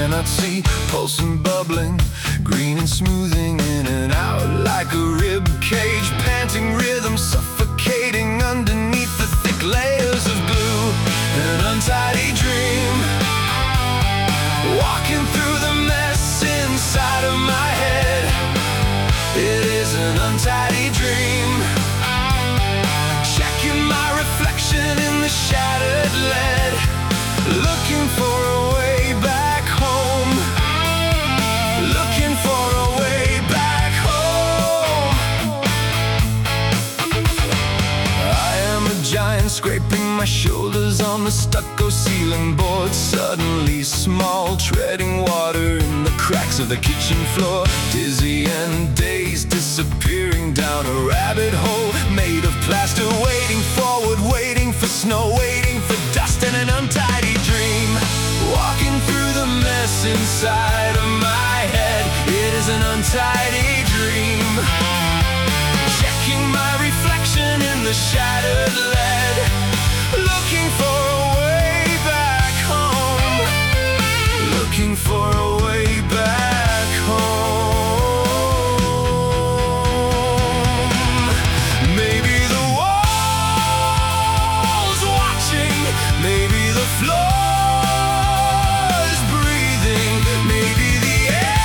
cannot see, pulsing, bubbling, green and smoothing in and out like a rib cage, panting rhythm, suffocating underneath the thick layers of blue. An untidy dream, walking through the mess inside of my head. It is an untidy dream, checking my reflection in the shattered lead, looking for a way back home, looking for a way back home. I am a giant scraping my shoulders on the stucco ceiling board, suddenly small, treading water in the cracks of the kitchen floor, dizzy and dazed, disappearing down a rabbit hole made of plaster, waiting forward, waiting for snow, waiting for dust and an untidy dream, walking through the mess inside of my head. It is an untidy dream, checking my reflection in the shattered lead, looking for a way back home, looking for a way back home. Maybe the walls watching, maybe the floor is breathing, maybe the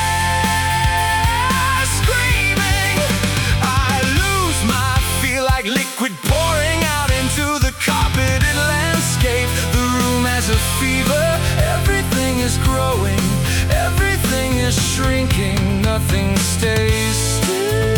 air screaming. I lose my feel like liquid pouring out into the carpeted landscape. The room has a fever, everything is growing, everything is shrinking, nothing stays still.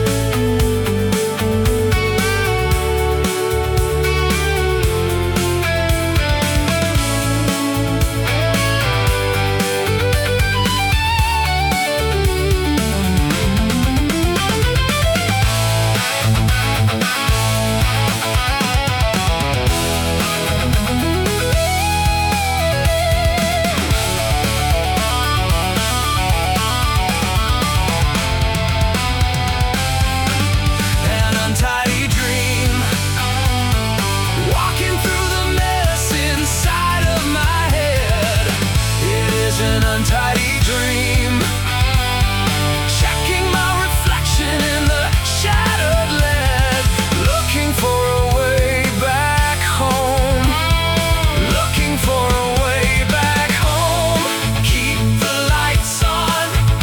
An untidy dream, checking my reflection in the shattered lead, looking for a way back home, looking for a way back home. Keep the lights on,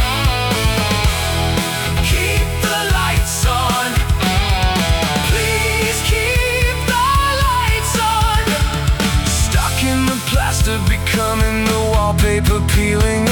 keep the lights on, please keep the lights on. Stuck in the plaster, becoming the wallpaper, peeling